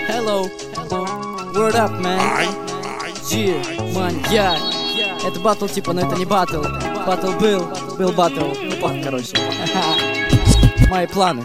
Hello, word up, man. Yeah, маньяк. Это батл типа, но это не батл. Батл был батл. Ну план, короче. Мои планы.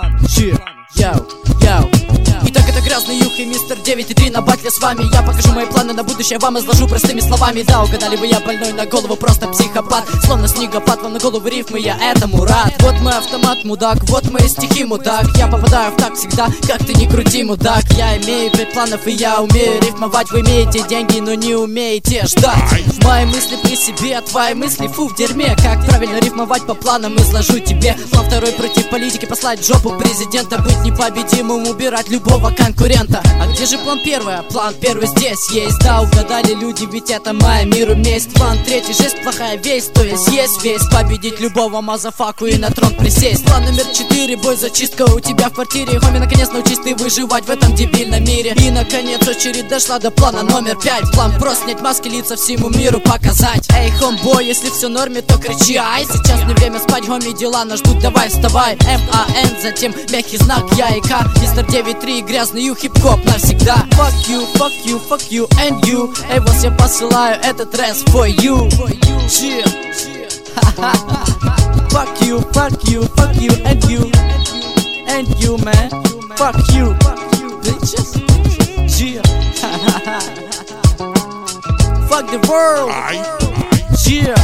Яу. Итак, это грязный юх и мистер 9,3 на батле с вами. Я покажу мои планы на будущее, вам изложу простыми словами. Да, угадали вы, я больной на голову, просто психопат. Словно снегопад, вам на голову рифмы, я этому рад. Вот мой автомат, мудак, вот мои стихи, мудак. Я попадаю в так всегда, как ты не крути, мудак. Я имею 5 планов и я умею рифмовать. Вы имеете деньги, но не умеете ждать. Мои мысли при себе, а твои мысли фу в дерьме. Как правильно рифмовать по планам, изложу тебе. План второй против политики, послать в жопу президента. Быть непобедимым, убирать любого конкурента. А где же план первый? План первый здесь есть. Да, угадали люди, ведь это моя миру месть. План третий, жесть плохая весть, то есть весь. Победить любого мазафаку и на трон присесть. План номер 4, бой зачистка у тебя в квартире. Хоми, наконец научись ты выживать в этом дебильном мире. И наконец очередь дошла до плана номер 5. План просто снять маски, лица всему миру показать. Эй, хомбой, если все норме, то кричи ай. Сейчас не время спать, хоми, дела нас ждут, давай вставай. МАН, затем мягкий знак, я и К. Мистер 9,3, грязный ю, хип-хоп навсегда. Fuck you and you. Эй, вас я посылаю этот рэс for you. Chill. Fuck you and you, man. Fuck you, bitches. Chill. Fuck the world. Yeah.